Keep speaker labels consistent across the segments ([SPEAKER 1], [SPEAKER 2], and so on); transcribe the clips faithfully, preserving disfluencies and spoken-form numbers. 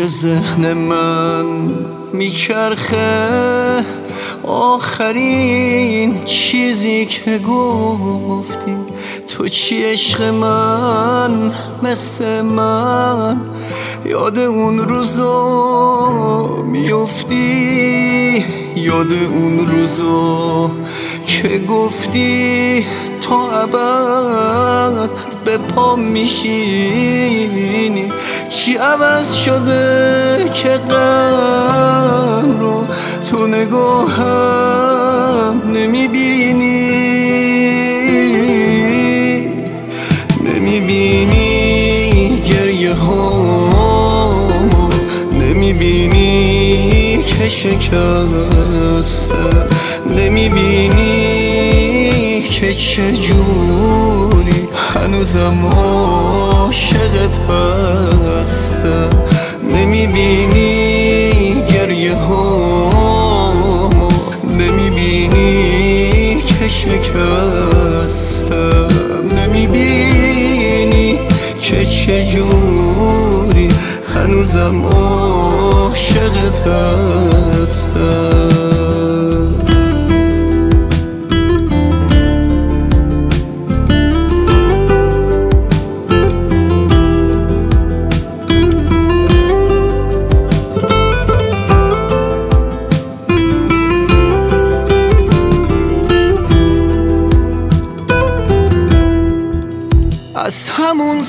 [SPEAKER 1] توی ذهن من میچرخه آخرین چیزی که گفتی تو چی عشق من مثل من یاد اون روزا میفتی یاد اون روزا که گفتی تا ابد به پا میشینی چی عوض شده که غم رو تو نگاهم نمیبینی نمیبینی گریه هامو نمیبینی که شکسته نمیبینی که چجوری هنوزم عاشقت هستم نمیبینی گریه هامو نمیبینی که شکستم نمیبینی که چجوری هنوزم عاشقت هستم از همون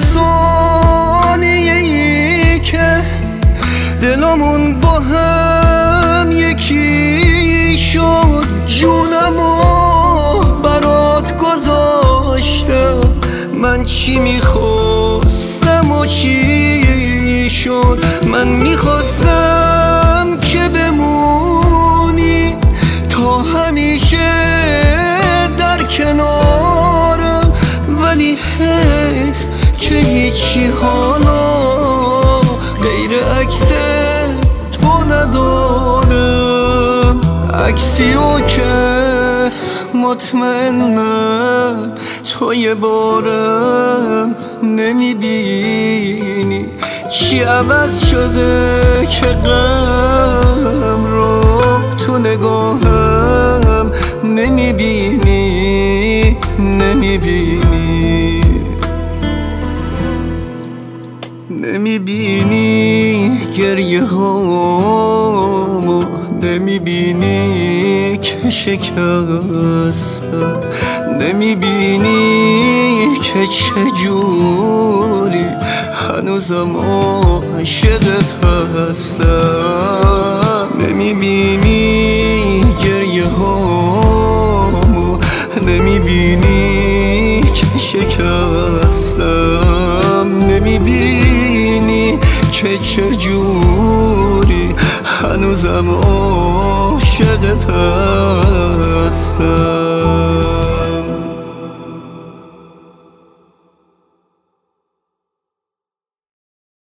[SPEAKER 1] ثانیه‌ای که دلمون با هم یکی شد جونمو برات گذاشتم من چی میخواستم و چی شد من میخواستم که بمونی تا همیشه در کنارم ولی حیف که هیچی حالا غیر عکس تو ندارم عکسیو که مطمئنم تو یه بارم نمیبینی چی عوض شده که غم رو تو نگاهم نمیبینی نمیبینی نمیبینی گریه هامو نمیبینی که شکستم نمیبینی که چجوری هنوزم عاشقت هستم نمیبینی گریه هامو نمیبینی که شکستم نمیبینی که چجوری هنوزم عاشقت هستم